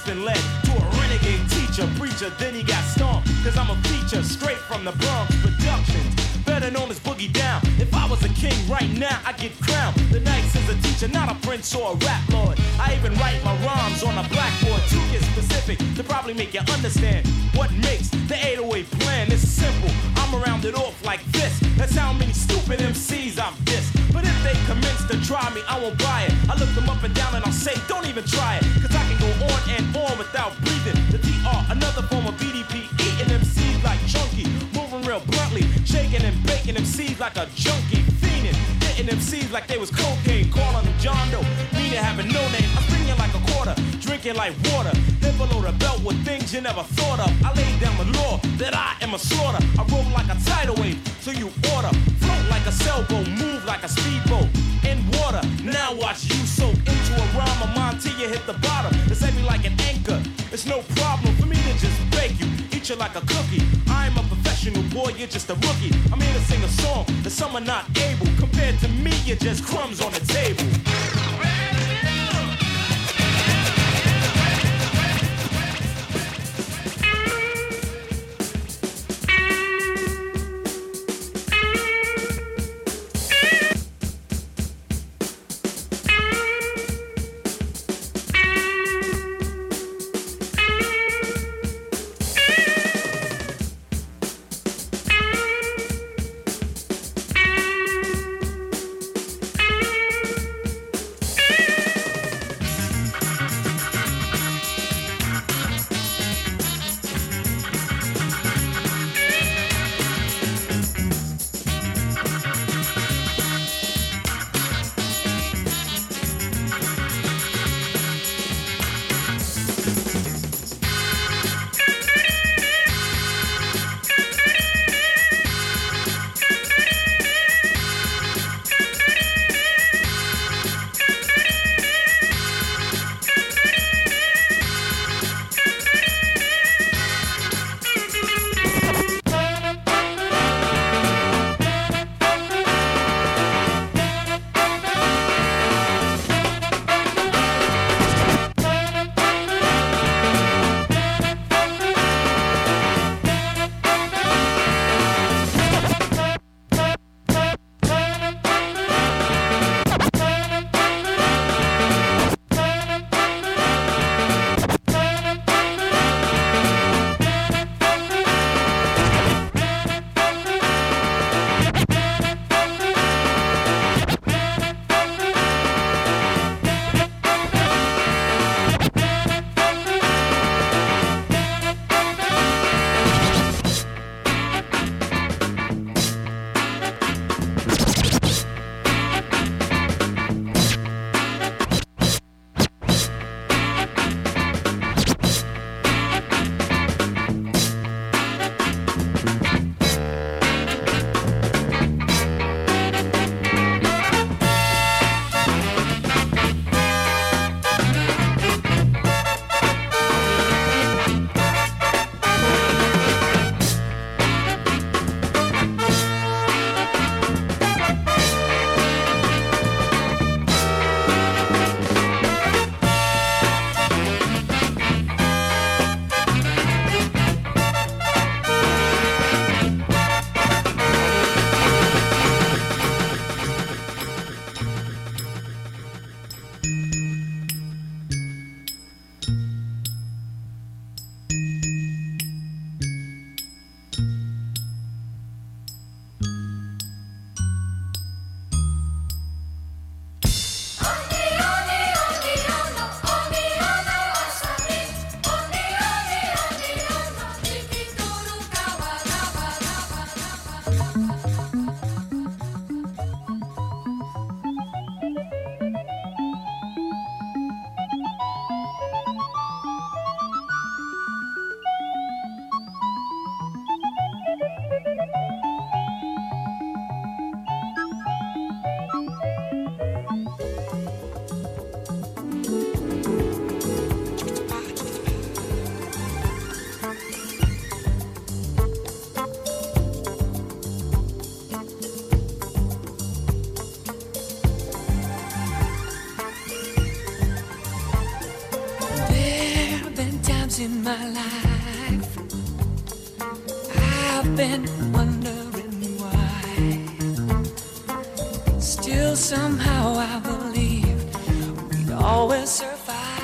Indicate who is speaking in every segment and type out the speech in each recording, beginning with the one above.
Speaker 1: been led to a renegade teacher, preacher, then he got stomped. Cause I'm a feature straight from the Bronx Productions, better known as Boogie Down. If I was a king right now, I'd get crowned. The Nice is a teacher, not a prince or a rap lord. I even write my rhymes on a blackboard to get specific, to probably make you understand what makes the 808 plan. It's simple, I'm around it off like this. That's how many stupid MCs I've dissed. But if they commence to try me, I won't buy it. I look them up and down and I'll say, don't even try it. Cause I can go on and on without breathing. The DR, another form of BDP, eating MCs like chunky, moving real bluntly, shaking and baking MCs like a junkie, fiending, hitting MCs like they was cocaine, calling them John Doe, meaning having no name. I'm springing like a quarter, drinking like water, hit below the belt with things you never thought of. I laid down the law that I am a slaughter. I roll like a tidal wave, so you order. Float like a sailboat, move like a speedboat in water. Now watch you soak into a rhyme of mine till you hit the bottom. It's heavy like an anchor. It's no problem for me to just bake you, eat you like a cookie. I'm a professional boy, you're just a rookie. I'm here to sing a song that some are not able. Compared to me, you're just crumbs on the table.
Speaker 2: my life, I've been wondering why. Still somehow I believe we'd always survive.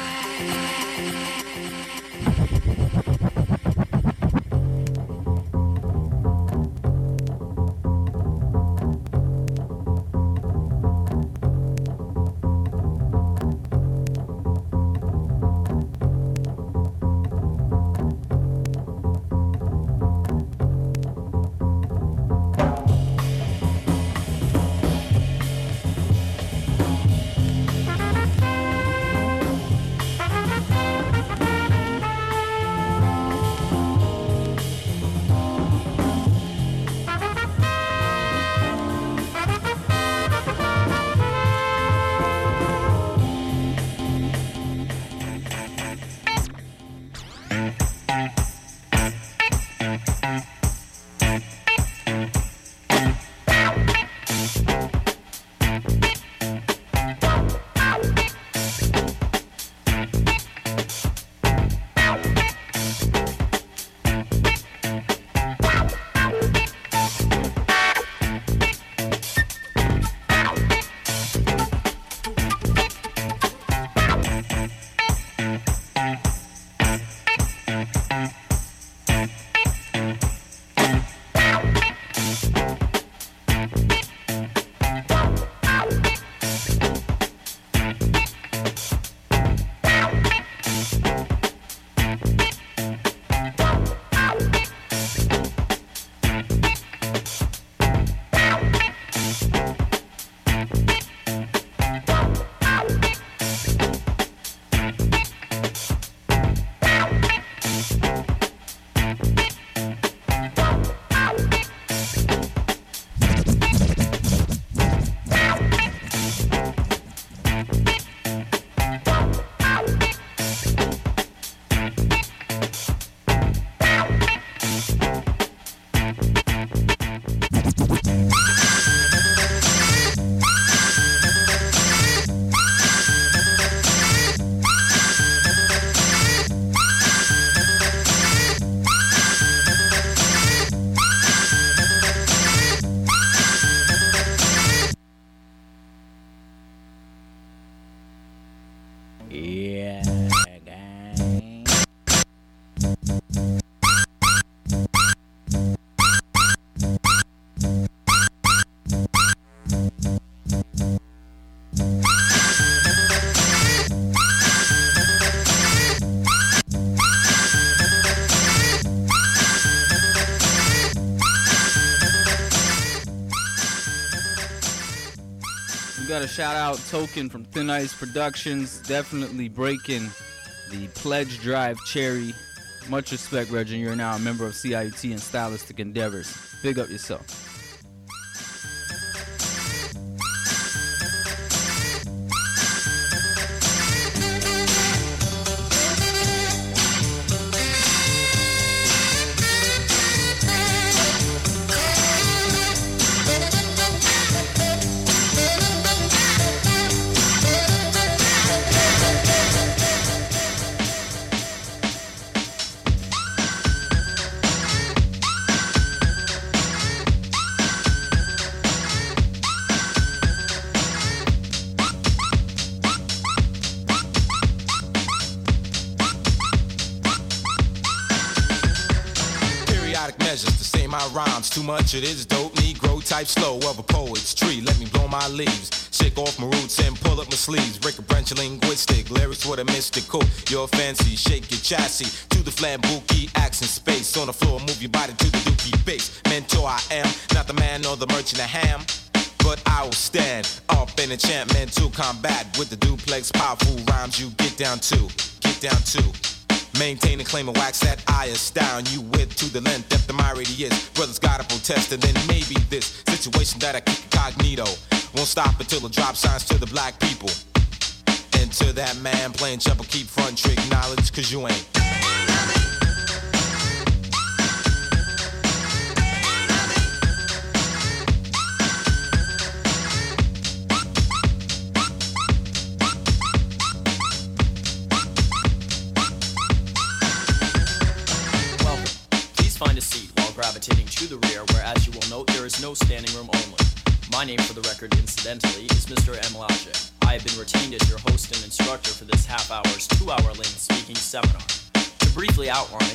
Speaker 3: Got a shout out Token from Thin Ice Productions, definitely breaking the pledge drive cherry. Much respect, Reggie. You're now a member of CIUT and Stylistic Endeavors. Big up yourself.
Speaker 4: Too much it is dope, Negro type slow of a poet's tree. Let me blow my leaves, shake off my roots and pull up my sleeves. Break a branch of linguistic lyrics with a mystical. You're fancy, shake your chassis to the flambuki accent space. On the floor, move your body to the dookie bass. Mentor I am, not the man or the merchant of ham, but I will stand up in enchantmental combat with the duplex powerful rhymes you get down to. Maintain and claim and wax that I astound you with to the length, depth of my radius. Brothers gotta protest and then maybe this situation that I keep incognito won't stop until the drop signs to the black people. And to that man playing jumper, keep front trick knowledge, cause you ain't.
Speaker 5: find a seat while gravitating to the rear, where, as you will note, there is no standing room only. My name, for the record, incidentally, is Mr. M. Lache. I have been retained as your host and instructor for this half-hour's 2-hour-length speaking seminar. To briefly outline...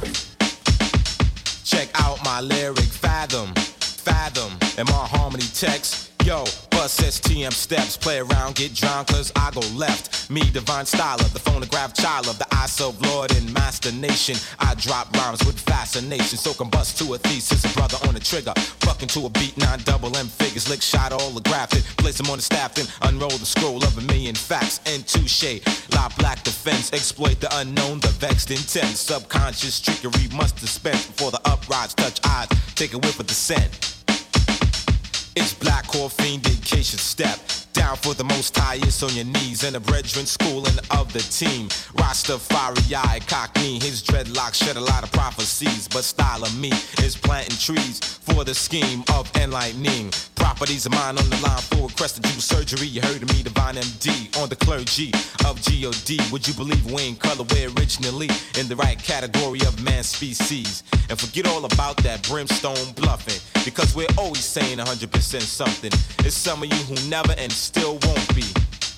Speaker 4: Check out my lyric, fathom, and my harmony text. Yo, bust STM steps, play around, get drowned, cause I go left. Me, divine styler, the phonograph child of the I serve Lord and Master Nation. I drop rhymes with fascination, so combust to a thesis, a brother on the trigger. Bucking to a beat, 9 double M figures, lick shot all the graphic. Place them on the staff, then unroll the scroll of a million facts. And touche, lie black defense, exploit the unknown, the vexed intent. Subconscious trickery must dispense before the uprise touch eyes. Take a whiff of the scent. It's black core fiendication step. Down for the most highest on your knees. And a brethren schooling of the team. Rastafari, Cockney. His dreadlocks shed a lot of prophecies. But style of me is planting trees for the scheme of enlightening. Properties of mine on the line for requested you surgery. You heard of me, Divine MD, on the clergy of G.O.D. Would you believe we ain't colorway originally in the right category of man species? And forget all about that brimstone bluffing, because we're always saying 100% something. It's some of you who never and still won't be.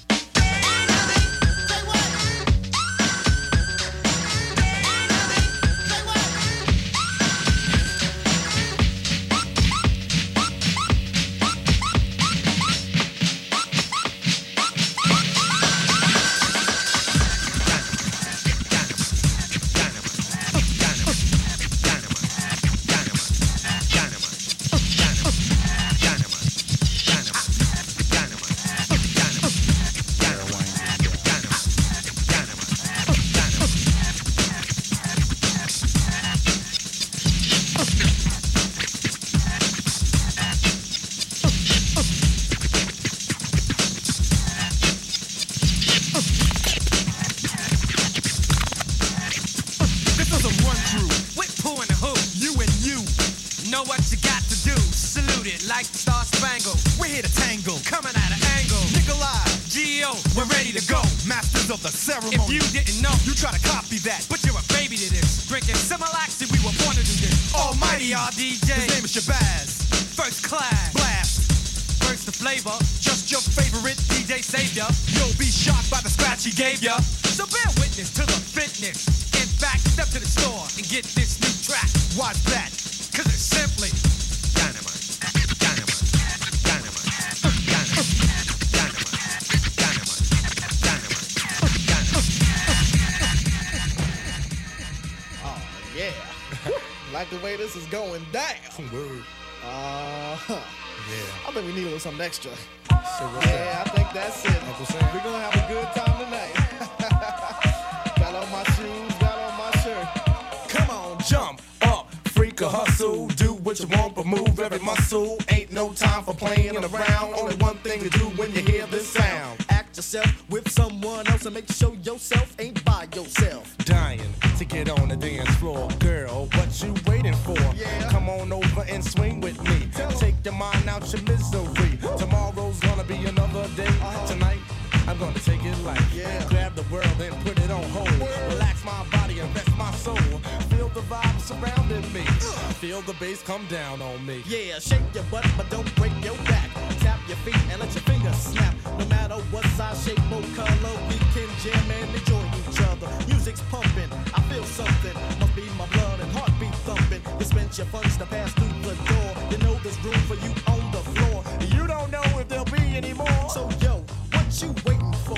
Speaker 6: If you didn't know, you try to copy that, but you're a baby to this. Drinking Similac, we were born to do this. Almighty our DJ, his name is Shabazz. First class, blast. First the flavor, just your favorite DJ savior. You'll be shocked by the scratch he gave ya. So bear witness to the fitness. In fact, step to the store and get this new track. Watch that, cause it's simply dynamite.
Speaker 7: Yeah, like the way this is going down.
Speaker 6: Word.
Speaker 7: Yeah. I think we need a little something extra.
Speaker 6: Yeah,
Speaker 7: I think that's it. We're gonna have a good time tonight. Got on my shoes, got on my shirt.
Speaker 6: Come on, jump up, freak or hustle. Do what you want, but move every muscle. Ain't no time for playing around. Only one thing to do when you hear this sound.
Speaker 7: Act yourself with someone else and make sure yourself ain't by yourself.
Speaker 6: Dying to get on the dance floor. Girl, what you waiting for?
Speaker 7: Yeah.
Speaker 6: Come on over and swing with me. Take your mind out your misery. Tomorrow's gonna be another day. Tonight, I'm gonna take it light.
Speaker 7: Yeah.
Speaker 6: Grab the world and put it on hold. Relax my body and rest my soul. Feel the vibe surrounding me. Feel the bass come down on me.
Speaker 7: Yeah, shake your butt, but don't break your back. Tap your feet and let your fingers snap. No matter what size, shape, or color, we can jam and enjoy each other. Music's pumping, I feel something. Must be my blood and heartbeat thumping. Dispense your funds to pass through the door. You know there's room for you on the floor.
Speaker 6: You don't know if there'll be any more.
Speaker 7: So yo, what you waiting for?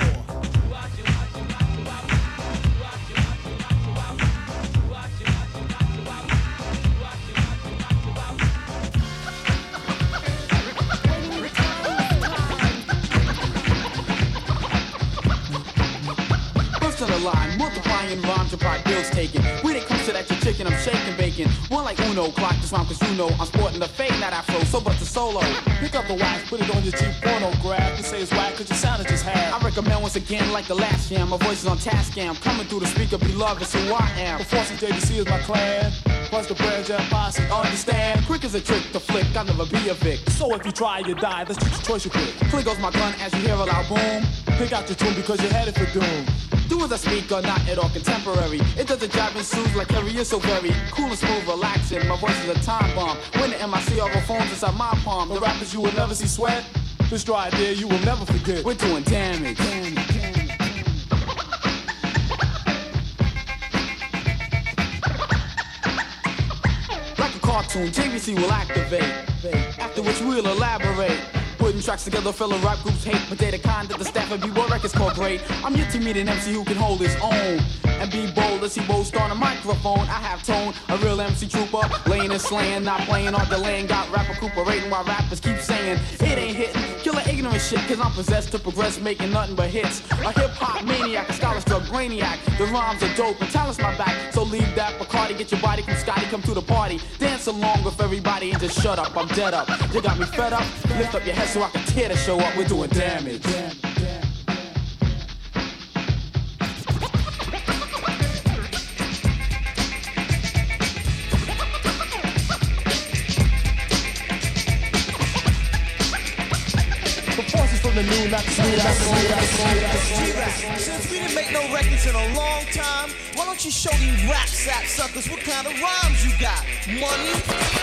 Speaker 8: Line, multiplying rhymes to pride bills taken. When it comes to that, your chicken, I'm shaking bacon. One like Uno, clock this rhyme, cause you know I'm sporting the fade, not afro, so but the solo. Pick up the wax, put it on your cheap pornograph. You say it's whack, cause your sound is just half. I recommend once again, like the last jam, my voice is on task, I'm coming through the speaker, beloved, so I am. Before JDC is my clan, plus the bread jam posse, understand? Quick as a trick to flick, I'll never be a vic. So if you try, you die, that's just a choice you pick. Click goes my gun as you hear a loud boom. Pick out your tune because you're headed for doom. Do as I speak or not at all contemporary. It does a job and soothe like Harry is so very cool and smooth, relaxing. My voice is a time bomb. When the MIC all phones inside my palm. The rappers you will never see sweat. This dry idea you will never forget. We're doing damage. Like a cartoon, JVC will activate. After which we'll elaborate. Putting tracks together, fellow rap groups hate, but they the kind that the staff of B-Boy Records call great. I'm yet to meet an MC who can hold his own and be bold as he boasts on a microphone. I have tone, a real MC trooper, laying and slaying, not playing or delaying. Got rap recuperating while rappers keep saying it ain't hitting. Killer ignorant shit, cause I'm possessed to progress, making nothing but hits. A hip-hop maniac, a scholar drug brainiac. The rhymes are dope and talent's my back, so leave that Bacardi, get your body from Scotty, come to the party. Dance along with everybody and just shut up, I'm dead up. You got me fed up, lift up your head so I can tear the show up, we're doing damage.
Speaker 7: The new, not the
Speaker 9: Since we didn't make no records in a long time, why don't you show these rap sap suckers what kind of rhymes you got? Money?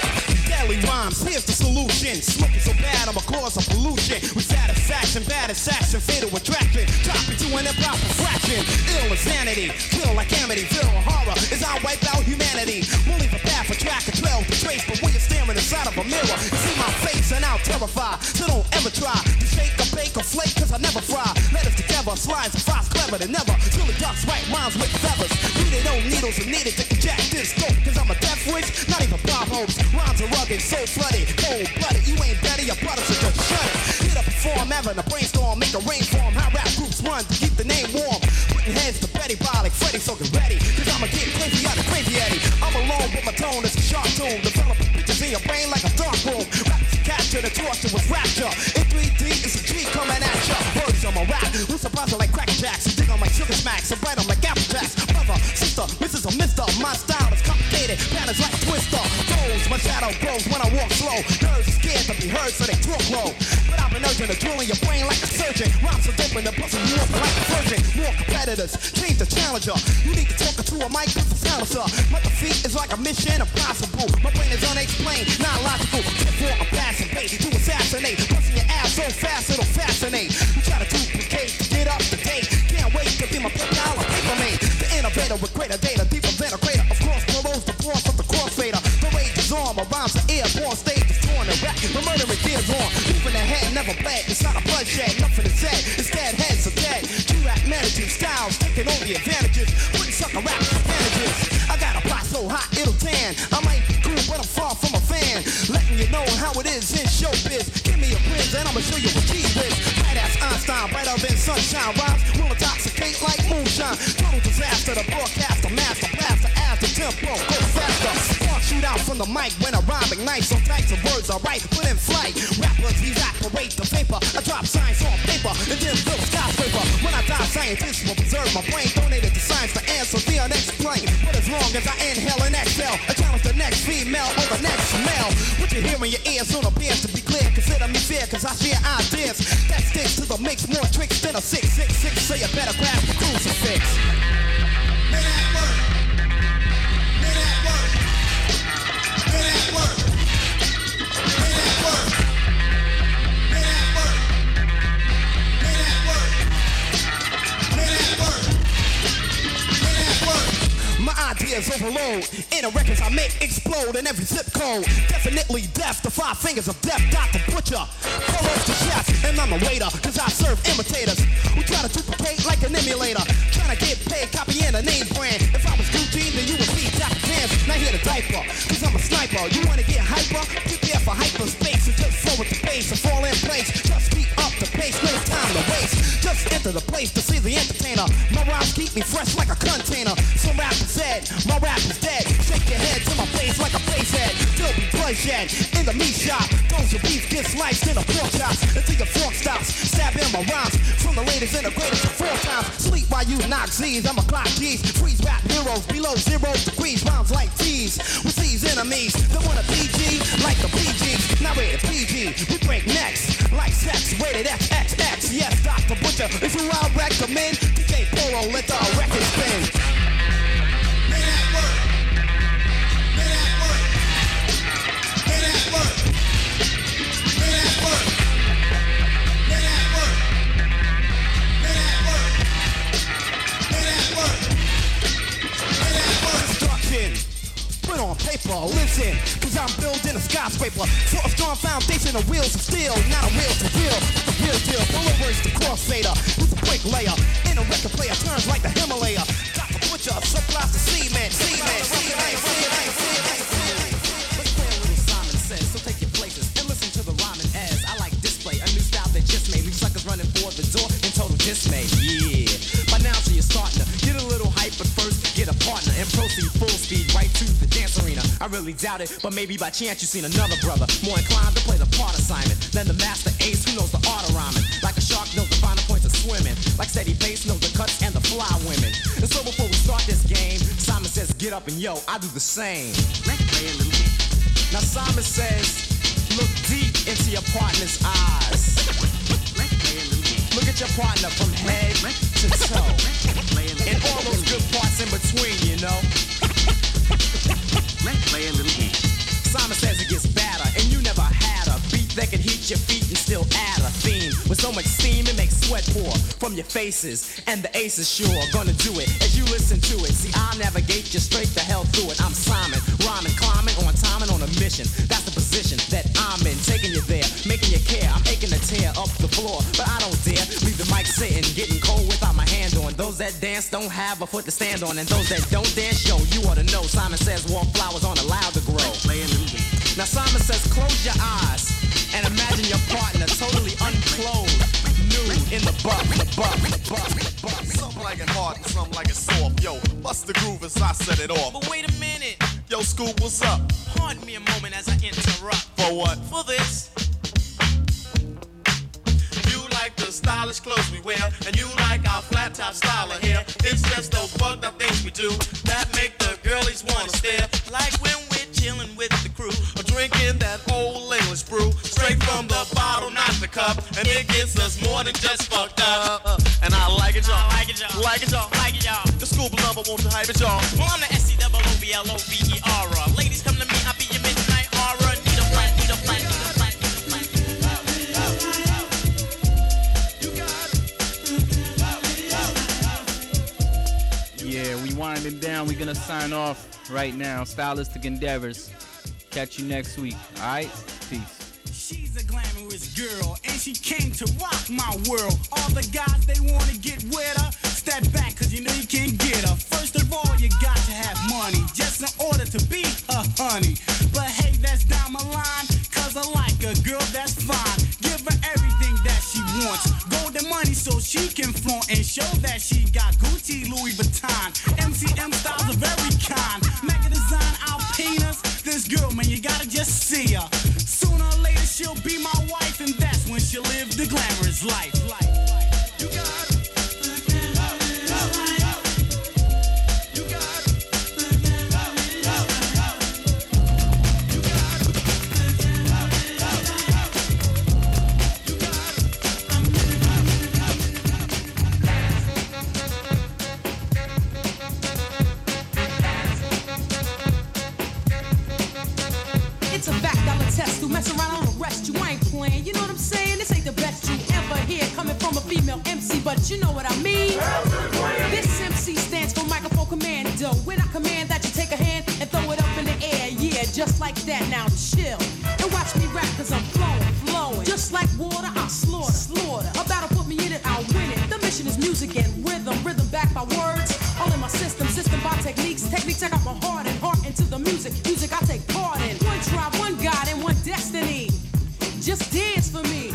Speaker 10: Deadly rhymes, here's the solution. Smoking so bad, I'm a cause of pollution. With satisfaction, bad assassin, fatal attraction. Drop into an improper fraction. Ill insanity, feel like amity, feel horror. As I wipe out humanity. We'll leave a path, a track, a trail to trace. But when you're staring inside of a mirror, you see my face and I'll terrify. So don't ever try to shake a bake or flake, cause I never fry. Let us together, slides and fries clever than never. Till the ducks write rhymes with feathers. Needed no needles and needed to inject this dope. Cause I'm a death wish, not even Bob Hopes. Rhymes are rugged, so flooded, cold-blooded. You ain't better, your brother, so just shut it. Hit up a form, having a brainstorm, make a rainform. How rap groups run to keep the name warm. Putting heads to Betty Bob like Freddy, so get ready. Cause I'ma get crazy out of Crazy Eddie. I'm alone with my tone, it's a sharp tune. Developing pictures in your brain like a dark room. Raps capture the torture with rapture. In 3D, it's a G coming at ya. Words on my rap, who's surprised like Cracker Jacks. You dig on my sugar smacks, and write on like Apple Jacks. Brother, sister, Mrs. or Mister, my style is complicated. Patterns like Twister. Goals, my shadow grows when I walk slow. Nerves are scared to be heard, so they talk low. But I've been urging to drill in your brain like a surgeon. Rhymes are dope and they're busting you up like a virgin. More competitors, change the challenger. You need to talk to a mic with a silencer. My defeat is like a mission impossible. My brain is unexplained, not logical. Therefore I'm passing bait to assassinate. Busting your ass so fast it'll fascinate. You try to duplicate, get up to date. Can't wait to be my PayPal or paper mate. The innovator with greater data, deeper than a crater. Of course, blows the force of the crossfader. The rage is on, my rhymes are airborne. Stage is torn and wrecked. The murdering gears on. Moving ahead, never bled. It's not a bloodshed, nothing is said. Instead, heads are dead. G-rap managing styles, taking all the advantages. Putting sucker rap advantages. I got a pot so hot it'll tan. I might be cool, but I'm far from a fan. Letting you know how it is in showbiz. Give me a quiz and I'ma show you what G is. Right ass Einstein, brighter than sunshine. Rhymes will intoxicate like moonshine. Total disaster, the broadcaster, master blaster. As the tempo, go faster. Spark shoot out from the mic when I rhyme ignites. Some types of words are right, put in flight. Rappers evaporate the vapor. I drop science on paper and then build a skyscraper. When I die, scientists will preserve my brain. Donated to science to answer the unexplained. But as long as I inhale and exhale, I challenge the next female or the next male. What you hear in your ears soon appears to be clear. Consider me fair, cause I share ideas. That sticks to the mix, more tricks than a 666. So you better grab the crucifix. Men at work. Men at work. Men at work. Men at work. Men at work. Men at work. Men at work. Men at work. My ideas overload. In the records I make explode in every zip code. Definitely deaf, the 5 fingers of death. Dr. Butcher, Carlos the chef, and I'm a waiter. Cause I serve imitators who try to duplicate like an emulator. Trying to get paid, copying a name brand. If I was Gucci, then you would see Dapper Pants. Now here the diaper, cause I'm a sniper. You wanna get hyper? Prepare for hyperspace and just flow with the bass and fall in place. Just keep up the pace, no time to waste. Just enter the place to see the entertainer. My rhymes keep me fresh like a container. Some rappers said, my rap is dead. Shake your head to my face like a bass head. There'll be bloodshed in the meat shop. Those who beef get sliced in the pork chops until your fork stops. Stab in my rhymes from the latest and the greatest of 4 times. Sleep while you knock Z's. I'm a clock G's. Freeze rap heroes below 0 degrees. Rhymes like T's with C's enemies. They want a PG like the PGs. Not rated PG. We break necks like sex. Rated XXX. Yes, Dr. Butcher is who I recommend. DJ Polo let the record spin. Put on paper, listen, cause I'm building a skyscraper. So a strong foundation of wheels of steel, not a wheel to wheel. The real deal, full of words to crossfader. Who's a quick layer? In a record player, turns like the Himalaya. Got the butcher, supplies the cement. Let's play a little Simon Says, so take your places and listen to the rhyming as I like display a new style that just made leave suckers running for the door in total dismay. Yeah, by now so you're starting to get a little hype, but first get a partner and proceed full speed right to the dance arena. I really doubt it, but maybe by chance you've seen another brother more inclined to play the part assignment than the master ace who knows the art of rhyming. Like a shark knows the finer points of swimming, like steady pace knows the cuts and the fly women. And so before we start this game, Simon Says get up and yo, I do the same. Let's play a little game. Now Simon Says, look deep into your partner's eyes. Let's play a little game. Look at your partner from head to toe, and all those good parts in between, you know. Let's play a little game. Simon Says it gets badder, and you never had a beat that could heat your feet and still add a theme. With so much steam, it makes sweat pour from your faces, and the ace is sure gonna do it as you listen to it. See, I'll navigate you straight the hell through it. I'm Simon, rhyming, climbing, on time and on a mission. That's the position that I'm in, taking you there, making you care. I'm aching to tear up the floor, but I don't dare leave the mic sitting, getting cold without my hand on. Those that dance don't have a foot to stand on, and those that don't dance, yo, you ought to know. Simon Says wallflowers aren't allowed to grow. Now Simon Says close your eyes and imagine your partner totally unclothed, nude in the butt.
Speaker 11: Some like it hard and some like it soft. Yo, bust the groove as I set it off.
Speaker 12: But wait a minute.
Speaker 11: Yo, Scoop, what's up?
Speaker 12: Pardon me a moment as I interrupt.
Speaker 11: For what?
Speaker 12: For this.
Speaker 11: You like the stylish clothes we wear, and you like our flat top style of hair. It's just those bugged up things we do that make the girlies wanna stare.
Speaker 12: Like when we're chilling with the crew,
Speaker 11: or drinking that old English brew, straight from the bottle, not the cup, and it gets us more than just fucked up. And I like it, y'all.
Speaker 12: Like it, y'all.
Speaker 11: Like it, y'all.
Speaker 12: Like it, y'all.
Speaker 11: The Scoop lover wants to hype it, y'all.
Speaker 12: Well, I'm the SCOOBLOVER. Ladies, come to me, I'll be your midnight horror. Need a plan, need a plan, need a plan, need a plan.
Speaker 3: Yeah, we winding down. We're gonna sign off right now. Stylistic Endeavors. Catch you next week. All right? Peace.
Speaker 6: She's a glamorous girl, and she came to rock my world. All the guys, they wanna get with her. Step back, cause you know you can't get her. First of all, you got to have money, just in order to be a honey. But hey, that's down my line, cause I like a girl that's fine. Give her everything that she wants. Golden money so she can flaunt and show that she got Gucci, Louis Vuitton. MCM styles of every kind. Mega design, Alpinas. This girl, man, you gotta just see her. Sooner or later, she'll be my wife, and that's when she'll live the glamorous life. You got it.
Speaker 13: It's a $1 test. To mess around, I'll arrest you. I ain't playing. You know what I'm saying? This ain't the best you ever hear coming from a female MC, but you know what I mean. This MC stands for microphone commando. When I command that you take a hand and throw it up in the air, yeah, just like that. Now chill and watch me rap, cause I'm flowing. Just like water, I'll slaughter. A battle put me in it, I'll win it. The mission is music and rhythm backed by words. All in my system by techniques I got my heart into the music I take part in. One tribe, one God, and one destiny. Just dance for me.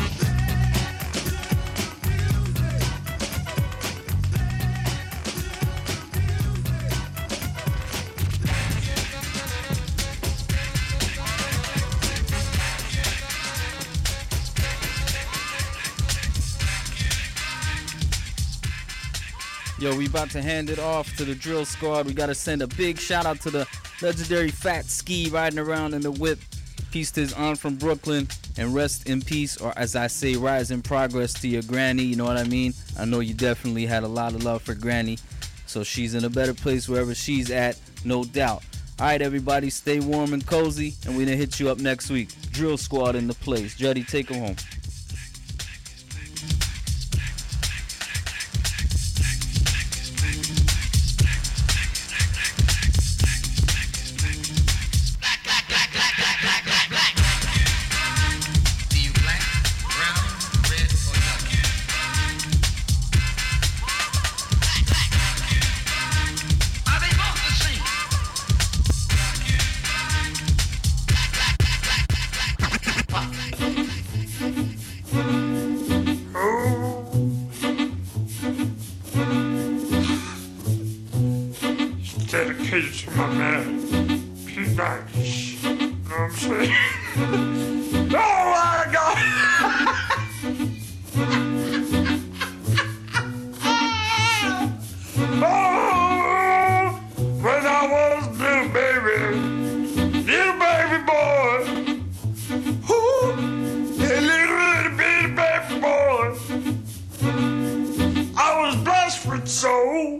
Speaker 3: Yo, we about to hand it off to the drill squad. We got to send a big shout out to the legendary Fat Ski riding around in the whip. Peace to his aunt from Brooklyn, and rest in peace, or as I say, rise in progress to your granny. You know what I mean? I know you definitely had a lot of love for Granny. So she's in a better place wherever she's at, no doubt. All right, everybody, stay warm and cozy, and we're going to hit you up next week. Drill Squad in the place. Juddy, take them home.
Speaker 14: Dedicated to my man, Pete Nice. You know what I'm saying? Oh my God! Oh, when I was little baby boy. Ooh, a little bitty baby boy. I was blessed with soul.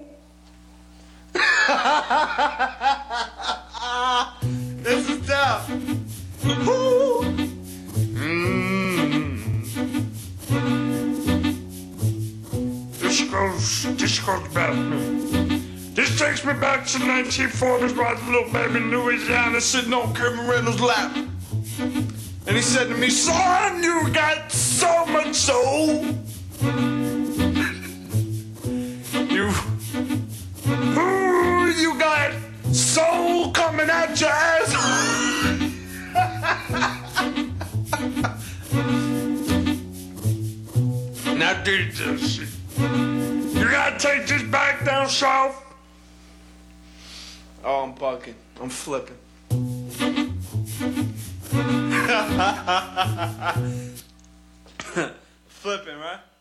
Speaker 15: This is tough.
Speaker 14: This goes back. This takes me back to 1940s, where I was a little baby in Louisiana sitting on Kevin Reynolds' lap. And he said to me, son, you got so much soul. You got soul coming out your ass. Now do this. You gotta take this back down south.
Speaker 15: Oh, I'm bucking. I'm flipping. Flipping, right?